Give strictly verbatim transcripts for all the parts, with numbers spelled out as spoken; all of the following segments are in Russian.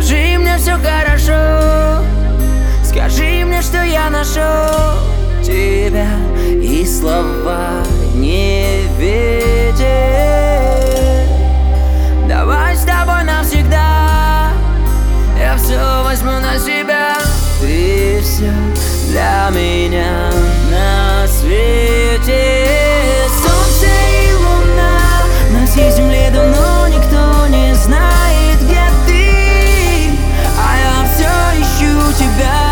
Скажи мне, все хорошо, скажи мне, что я нашел тебя, и слова не ветер. Давай с тобой навсегда, я все возьму на себя. Ты все для меня на свете. Солнце и луна, на всей земле давно никто не знает, где ты, а я все ищу тебя.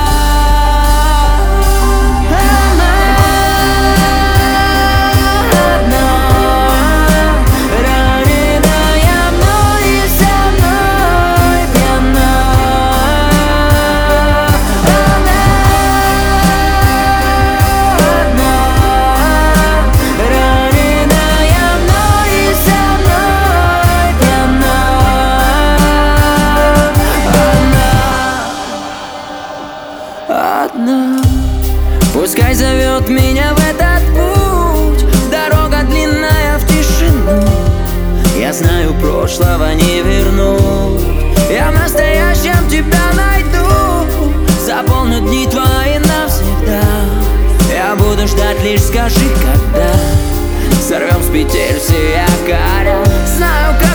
Одна. Пускай зовет меня в этот путь, дорога длинная в тишину. Я знаю, прошлого не вернуть, я в настоящем тебя найду. Заполню дни твои навсегда, я буду ждать, лишь скажи, когда сорвем с петель все якоря. Знаю,